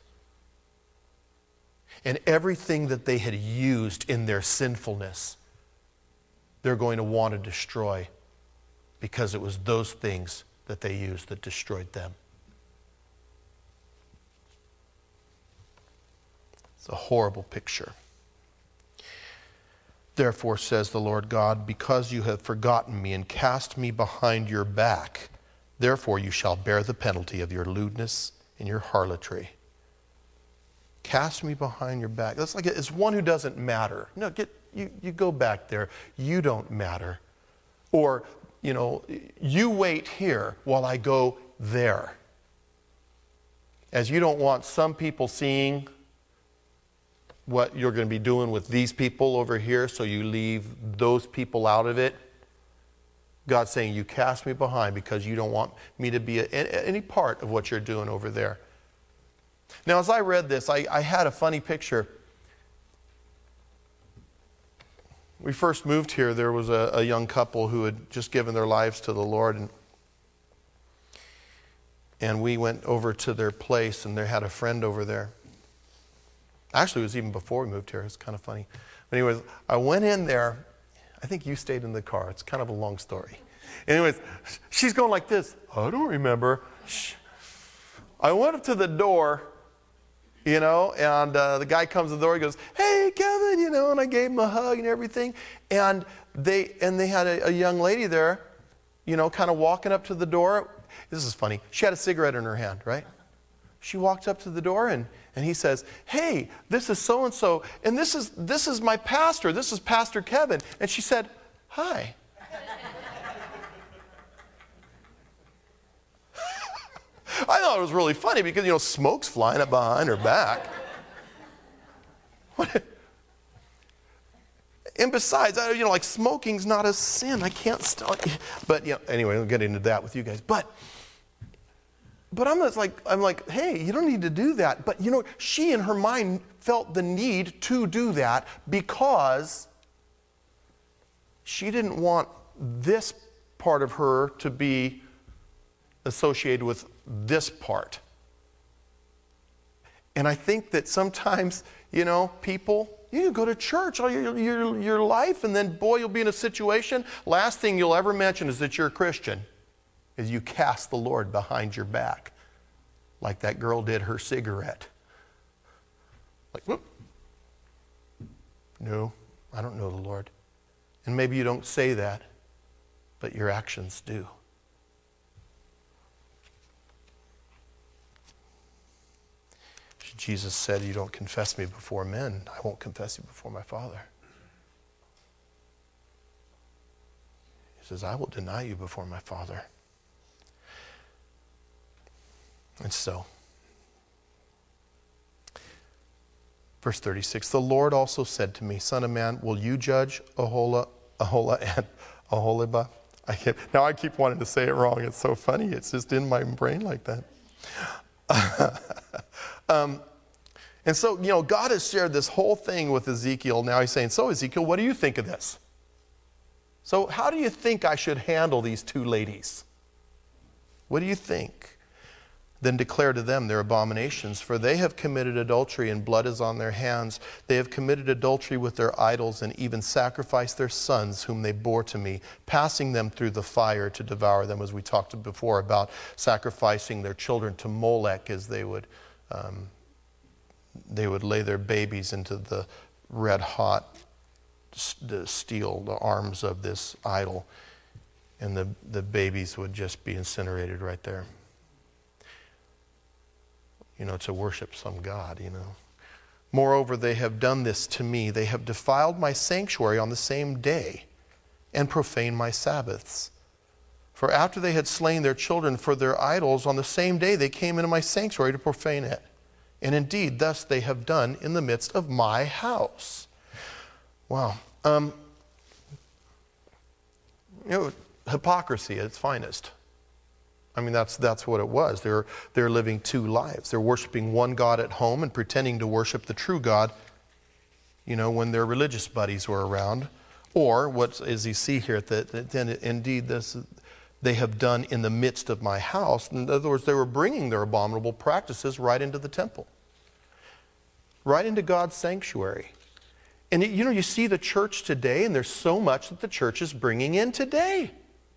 And everything that they had used in their sinfulness, they're going to want to destroy, because it was those things that they used that destroyed them. It's a horrible picture. Therefore, says the Lord God, because you have forgotten me and cast me behind your back, therefore you shall bear the penalty of your lewdness and your harlotry. Cast me behind your back. That's like it's one who doesn't matter. No, you go back there. You don't matter. Or you wait here while I go there. As you don't want some people seeing what you're going to be doing with these people over here, so you leave those people out of it. God's saying, you cast me behind because you don't want me to be any part of what you're doing over there. Now, as I read this, I had a funny picture. We first moved here, there was a young couple who had just given their lives to the Lord, and we went over to their place, and they had a friend over there. Actually, it was even before we moved here. It's kind of funny. But anyways, I went in there. I think you stayed in the car. It's kind of a long story. Anyways, she's going like this. I don't remember. I went up to the door, and the guy comes to the door. He goes, "Hey, Kevin," and I gave him a hug and everything. And they had a young lady there, kind of walking up to the door. This is funny. She had a cigarette in her hand, right? She walked up to the door, and he says, "Hey, this is so-and-so, and this is my pastor. This is Pastor Kevin." And she said, "Hi." I thought it was really funny because, smoke's flying up behind her back. And besides, smoking's not a sin. I can't stop. But, anyway, we'll get into that with you guys. But I'm like, hey, you don't need to do that. But, she in her mind felt the need to do that because she didn't want this part of her to be associated with this part. And I think that sometimes, people, you go to church all your life, and then, boy, you'll be in a situation, last thing you'll ever mention is that you're a Christian. Is you cast the Lord behind your back, like that girl did her cigarette. Like, whoop. No, I don't know the Lord. And maybe you don't say that, but your actions do. Jesus said, "You don't confess me before men, I won't confess you before my Father." He says, "I will deny you before my Father." And so, verse 36, "The Lord also said to me, Son of man, will you judge Aholah and Aholibah?" I keep wanting to say it wrong. It's so funny. It's just in my brain like that. And so, God has shared this whole thing with Ezekiel. Now he's saying, "So Ezekiel, what do you think of this? So how do you think I should handle these two ladies? What do you think? Then declare to them their abominations, for they have committed adultery and blood is on their hands. They have committed adultery with their idols and even sacrificed their sons whom they bore to me, passing them through the fire to devour them," as we talked before about sacrificing their children to Molech, as they would lay their babies into the red hot steel, the arms of this idol, and the babies would just be incinerated right there. To worship some god, "Moreover, they have done this to me. They have defiled my sanctuary on the same day and profaned my Sabbaths. For after they had slain their children for their idols, on the same day they came into my sanctuary to profane it. And indeed, thus they have done in the midst of my house." Wow. Hypocrisy at its finest. That's what it was. They're living two lives. They're worshiping one God at home and pretending to worship the true God, when their religious buddies were around. Or, as you see here, that indeed they have done in the midst of my house. In other words, they were bringing their abominable practices right into the temple, right into God's sanctuary. And you see the church today, and there's so much that the church is bringing in today.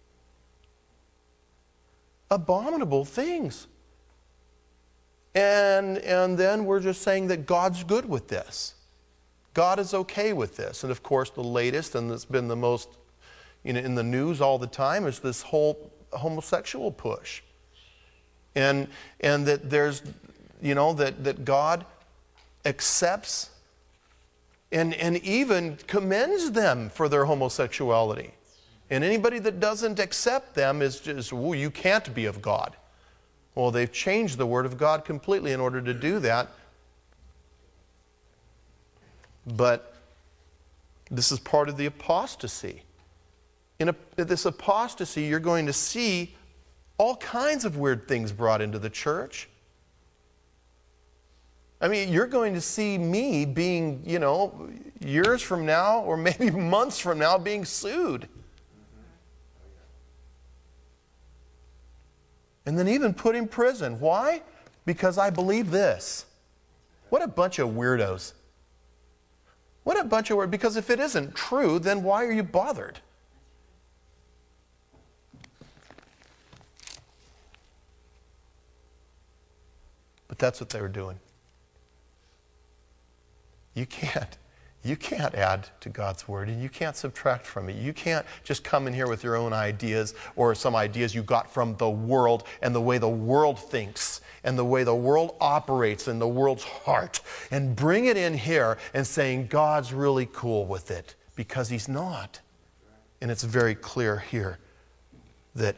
Abominable things. And then we're just saying that God's good with this. God is okay with this. And of course, the latest, and it's been the most in the news all the time, is this whole homosexual push. And that there's, that God accepts and even commends them for their homosexuality. And anybody that doesn't accept them is just, well, you can't be of God. Well, they've changed the Word of God completely in order to do that. But this is part of the apostasy. In this apostasy, you're going to see all kinds of weird things brought into the church. I mean, you're going to see me being, years from now or maybe months from now being sued. And then even put in prison. Why? Because I believe this. What a bunch of weirdos. What a bunch of weirdos. Because if it isn't true, then why are you bothered? But that's what they were doing. You can't add to God's Word, and you can't subtract from it. You can't just come in here with your own ideas or some ideas you got from the world and the way the world thinks and the way the world operates in the world's heart and bring it in here and saying God's really cool with it, because He's not. And it's very clear here that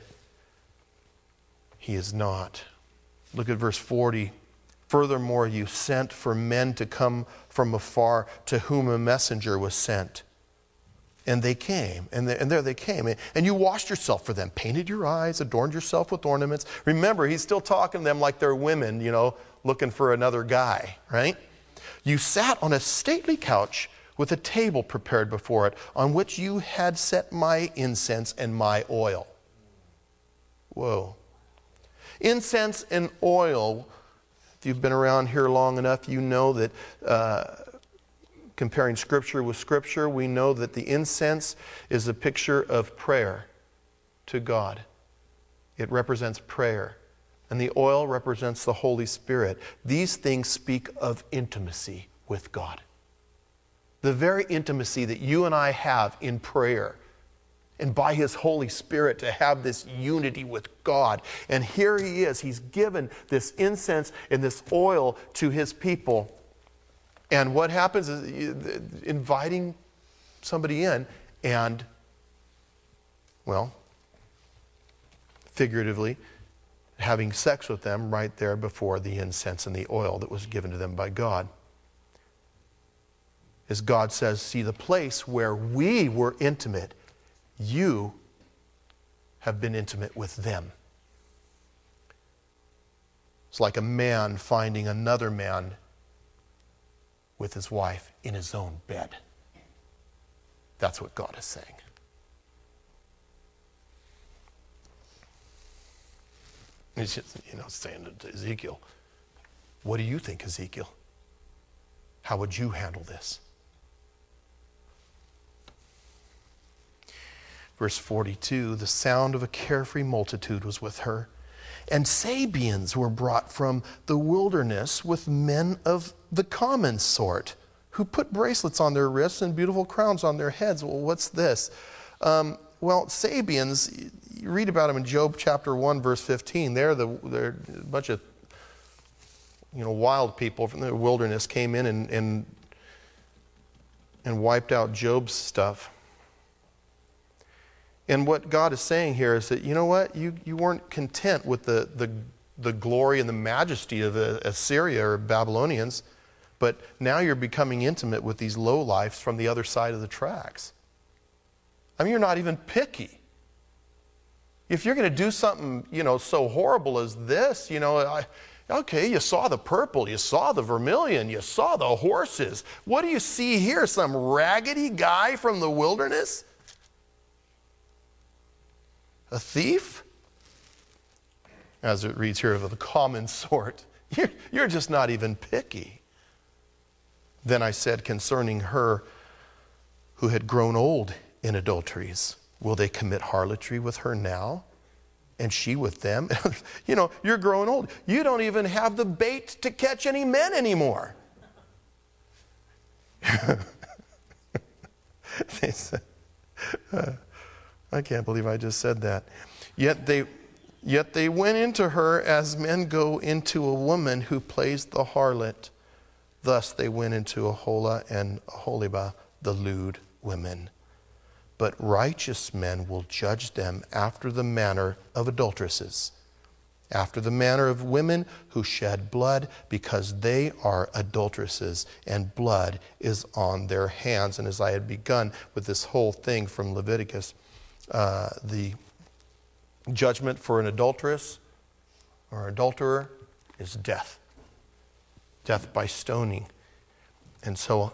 He is not. Look at verse 40. Furthermore, you sent for men to come from afar, to whom a messenger was sent. And they came, and there they came. And you washed yourself for them, painted your eyes, adorned yourself with ornaments. Remember, he's still talking to them like they're women, looking for another guy, right? You sat on a stately couch with a table prepared before it, on which you had set my incense and my oil. Whoa. Incense and oil. If you've been around here long enough, you know that comparing Scripture with Scripture, we know that the incense is a picture of prayer to God. It represents prayer. And the oil represents the Holy Spirit. These things speak of intimacy with God. The very intimacy that you and I have in prayer. And by His Holy Spirit to have this unity with God. And here He is. He's given this incense and this oil to His people. And what happens is inviting somebody in and, well, figuratively, having sex with them right there before the incense and the oil that was given to them by God. As God says, see, the place where we were intimate, you have been intimate with them. It's like a man finding another man with his wife in his own bed. That's what God is saying. He's just, saying to Ezekiel, what do you think, Ezekiel? How would you handle this? Verse 42, the sound of a carefree multitude was with her, and Sabeans were brought from the wilderness with men of the common sort, who put bracelets on their wrists and beautiful crowns on their heads. Well, what's this? Sabeans, you read about them in Job chapter 1, verse 15. They're a bunch of wild people from the wilderness came in and wiped out Job's stuff. And what God is saying here is that, you know what? You weren't content with the glory and the majesty of Assyria or Babylonians, but now you're becoming intimate with these lowlifes from the other side of the tracks. I mean, you're not even picky. If you're going to do something, so horrible as this, okay, you saw the purple, you saw the vermilion, you saw the horses. What do you see here? Some raggedy guy from the wilderness? A thief? As it reads here, of the common sort. You're just not even picky. Then I said concerning her who had grown old in adulteries, will they commit harlotry with her now? And she with them? You're growing old. You don't even have the bait to catch any men anymore. They said, I can't believe I just said that. Yet they went into her as men go into a woman who plays the harlot. Thus they went into Aholah and Aholibah, the lewd women. but righteous men will judge them after the manner of adulteresses, after the manner of women who shed blood, because they are adulteresses, and blood is on their hands. And as I had begun with this whole thing from Leviticus, the judgment for an adulteress or adulterer is death. Death by stoning. And so,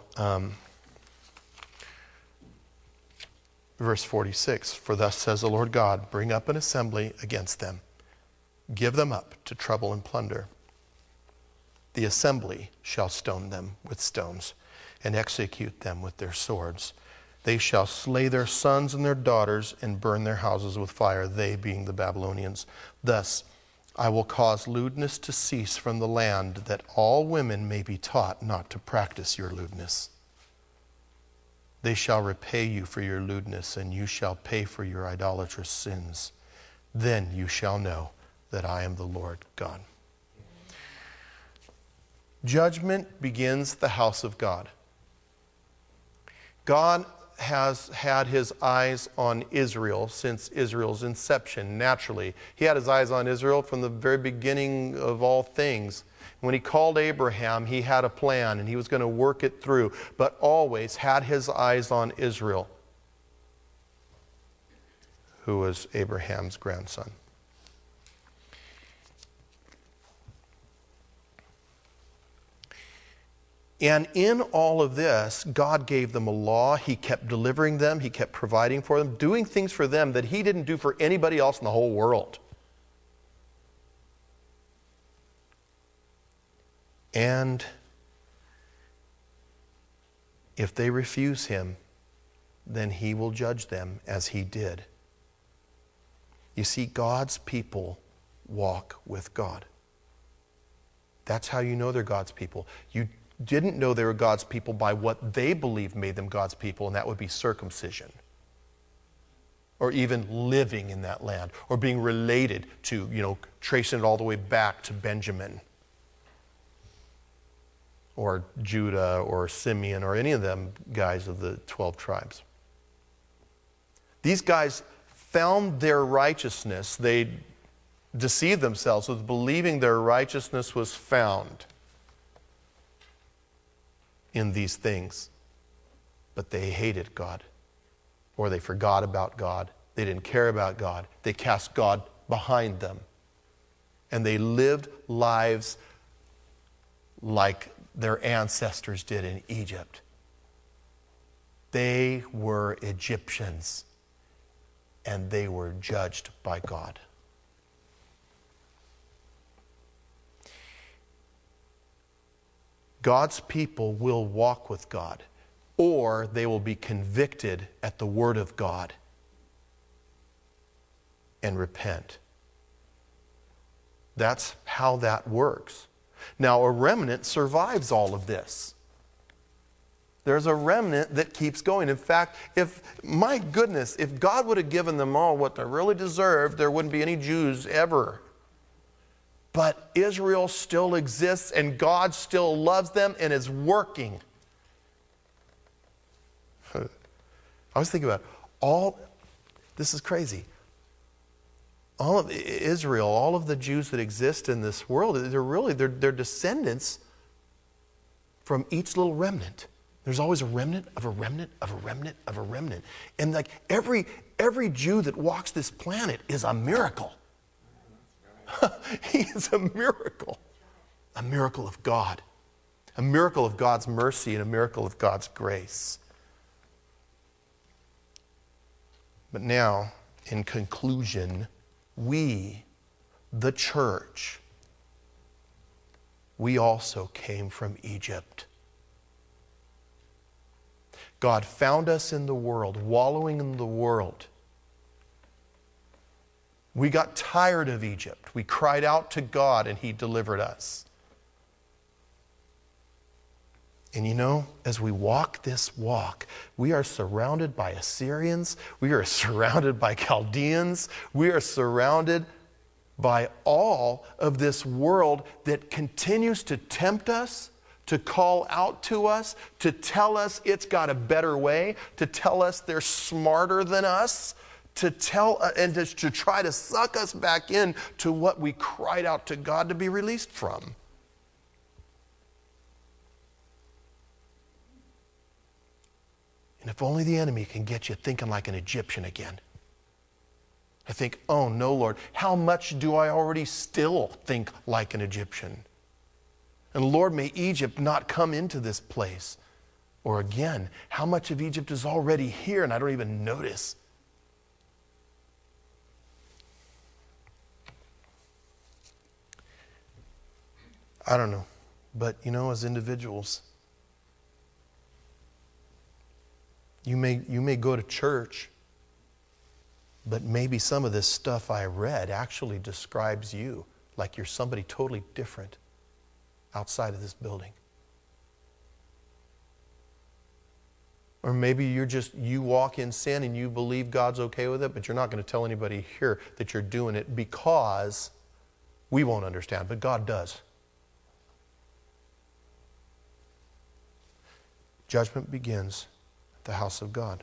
verse 46, for thus says the Lord God, bring up an assembly against them. Give them up to trouble and plunder. The assembly shall stone them with stones and execute them with their swords. They shall slay their sons and their daughters and burn their houses with fire, they being the Babylonians. Thus I will cause lewdness to cease from the land, that all women may be taught not to practice your lewdness. They shall repay you for your lewdness, and you shall pay for your idolatrous sins. Then you shall know that I am the Lord God. Judgment begins the house of God. God has had his eyes on Israel since Israel's inception, naturally. He had his eyes on Israel from the very beginning of all things. When he called Abraham, he had a plan and he was going to work it through, but always had his eyes on Israel, who was Abraham's grandson. And in all of this, God gave them a law. He kept delivering them. He kept providing for them, doing things for them that he didn't do for anybody else in the whole world. And if they refuse him, then he will judge them as he did. You see, God's people walk with God. That's how you know they're God's people. You didn't know they were God's people by what they believed made them God's people, and that would be circumcision, or even living in that land, or being related to, tracing it all the way back to Benjamin, or Judah, or Simeon, or any of them guys of the 12 tribes. These guys found their righteousness. They deceived themselves with believing their righteousness was found in these things. But they hated God, or they forgot about God. They didn't care about God. They cast God behind them. And they lived lives like their ancestors did in Egypt. They were Egyptians, and they were judged by God. God's people will walk with God, or they will be convicted at the word of God and repent. That's how that works. Now, a remnant survives all of this. There's a remnant that keeps going. In fact, if God would have given them all what they really deserved, there wouldn't be any Jews ever. But Israel still exists, and God still loves them and is working. I was thinking about this is crazy. All of Israel, all of the Jews that exist in this world, they're descendants from each little remnant. There's always a remnant of a remnant of a remnant of a remnant. And like every Jew that walks this planet is a miracle. He is a miracle of God, a miracle of God's mercy, and a miracle of God's grace. But now, in conclusion, we, the church, we also came from Egypt. God found us in the world, wallowing in the world. We got tired of Egypt. We cried out to God, and He delivered us. And as we walk this walk, we are surrounded by Assyrians. We are surrounded by Chaldeans. We are surrounded by all of this world that continues to tempt us, to call out to us, to tell us it's got a better way, to tell us they're smarter than us, to tell and to try to suck us back in to what we cried out to God to be released from. And if only the enemy can get you thinking like an Egyptian again. I think, oh no, Lord, how much do I already still think like an Egyptian? And Lord, may Egypt not come into this place. Or again, how much of Egypt is already here and I don't even notice? I don't know. But as individuals, you may go to church, but maybe some of this stuff I read actually describes you like you're somebody totally different outside of this building. Or maybe you walk in sin and you believe God's okay with it, but you're not going to tell anybody here that you're doing it because we won't understand, but God does. Judgment begins at the house of God.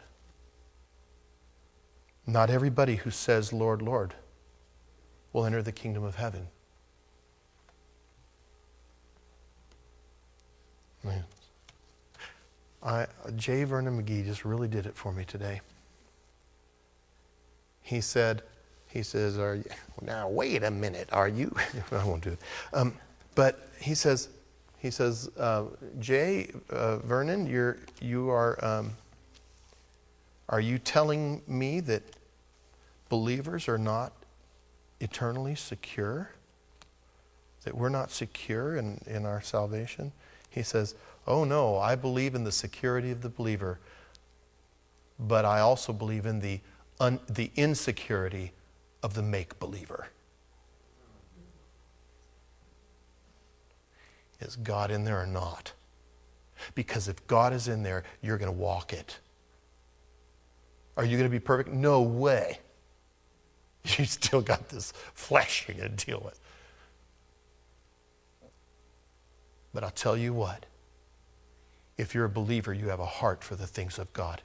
Not everybody who says, Lord, Lord, will enter the kingdom of heaven. Man. J. Vernon McGee just really did it for me today. He says, are you, now wait a minute, are you? I won't do it. But he says, Jay, Vernon, are you telling me that believers are not eternally secure? That we're not secure in our salvation? He says, oh no, I believe in the security of the believer, but I also believe in the insecurity of the make-believer. Is God in there or not? Because if God is in there, you're going to walk it. Are you going to be perfect? No way. You still got this flesh you're going to deal with. But I'll tell you what. If you're a believer, you have a heart for the things of God.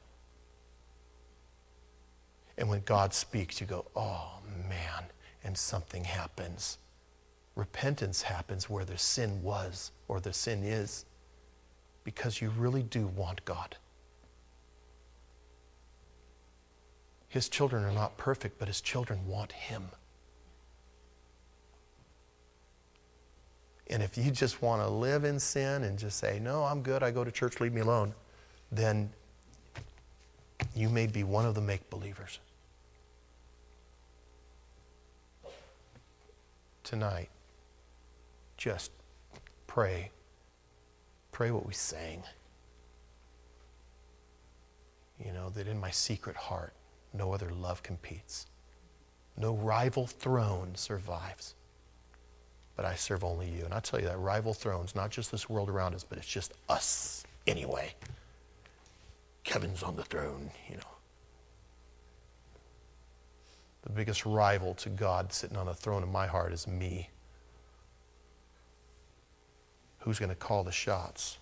And when God speaks, you go, oh man, and something happens. Repentance happens where the sin was or the sin is because you really do want God. His children are not perfect, but his children want him. And if you just want to live in sin and just say, no, I'm good, I go to church, leave me alone, then you may be one of the make-believers. Tonight, just pray. Pray what we sang. That in my secret heart, no other love competes. No rival throne survives. But I serve only you. And I tell you that rival throne's not just this world around us, but it's just us anyway. Kevin's on the throne, The biggest rival to God sitting on a throne in my heart is me. Who's going to call the shots?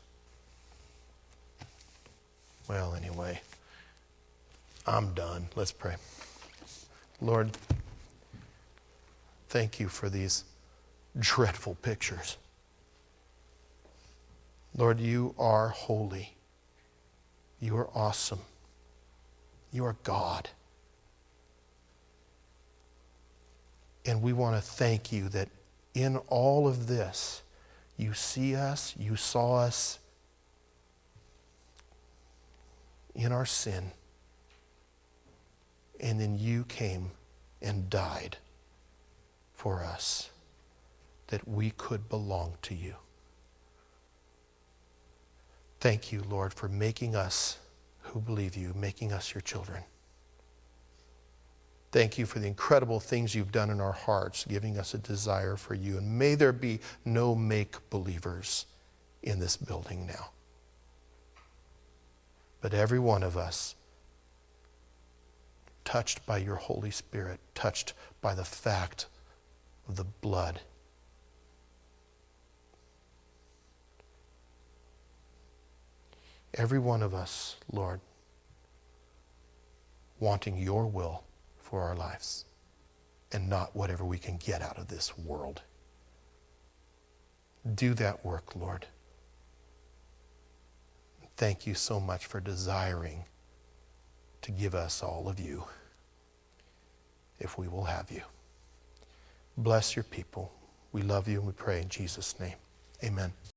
Well, anyway, I'm done. Let's pray. Lord, thank you for these dreadful pictures. Lord, you are holy. You are awesome. You are God. And we want to thank you that in all of this, you see us, you saw us in our sin, and then you came and died for us that we could belong to you. Thank you, Lord, for making us who believe you, making us your children. Thank you for the incredible things you've done in our hearts, giving us a desire for you. And may there be no make-believers in this building now. But every one of us, touched by your Holy Spirit, touched by the fact of the blood, Every one of us, Lord, wanting your will for our lives and not whatever we can get out of this world. Do that work, Lord. Thank you so much for desiring to give us all of you if we will have you. Bless your people. We love you and we pray in Jesus' name. Amen.